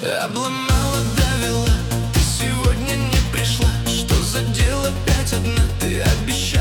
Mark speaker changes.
Speaker 1: Обломала, довела, ты сегодня не пришла. Что за дело опять одна? Ты обещала.